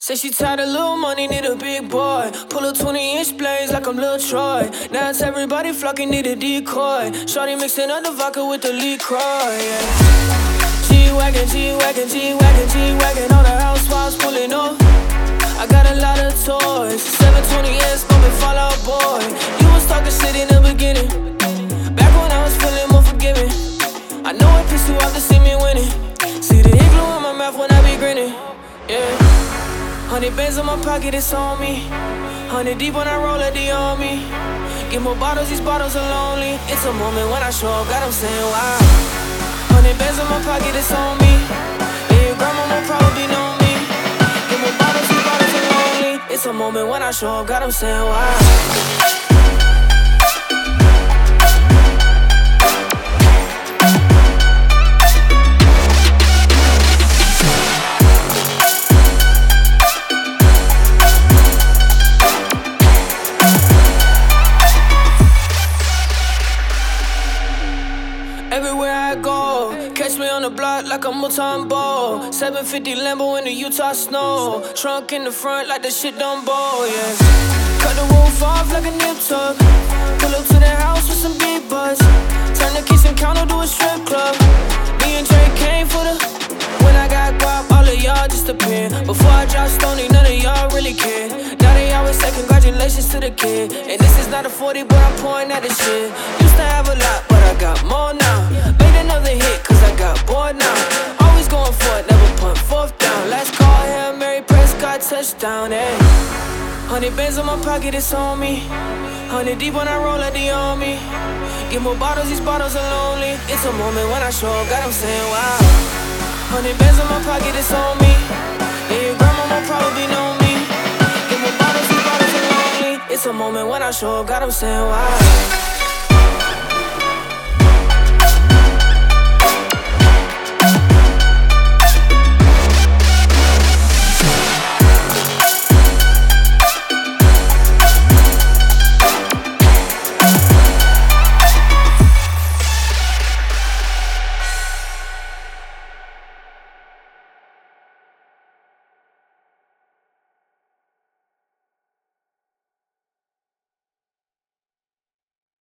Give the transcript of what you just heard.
Say she tired of little money, need a big boy. Pull a 20-inch blades like I'm Lil Troy. Now it's everybody flocking, need a decoy. Shorty mixing up the vodka with the LaCroix, yeah. G-Wagon, G-Wagon, G-Wagon, G-Wagon. All the housewives pulling up. I got a lot of toys. 720S, bumpin' Fall Out Boy. You was talking shit in the beginning, back when I was feeling more forgiving. I know it pissed you off to see me winning. See the igloo in my mouth when I be grinning, yeah. 100 bands in my pocket, it's on me. 100 deep when I roll a D on me. Get more bottles, these bottles are lonely. It's a moment when I show up, God, I'm saying wow. 100 bands in my pocket, it's on me. Yeah, your grandma will probably know me. Get more bottles, these bottles are lonely. It's a moment when I show up, God, I'm saying wow. Everywhere I go, catch me on the block like a Mutombo. 750 Lambo in the Utah snow. Trunk in the front like the shit done blow, yeah. Cut the roof off like a nip tuck. Pull up to the house with some big butts. Turn the kitchen counter to a strip club. Me and Drake came for the. When I got guap, all of y'all just appeared. Before I dropped Stoney, none of y'all really cared. Now they always say congratulations to the kid. And this is not a 40, but I'm pouring out this shit. Used to have a lot, but I got more now. Made another hit, cause I got bored now. Always going for it, never punt fourth down. Last call, Hail Mary, Prescott, touchdown, ayy. 100 bands in my pocket, it's on me. 100 deep when I roll a D on me. Get more bottles, these bottles are lonely. It's a moment when I show up, God, I'm saying wow. 100 bands in my pocket, it's on me. Yeah, your grandma will probably know me. Get more bottles, these bottles are lonely. It's a moment when I show up, God, I'm saying wow.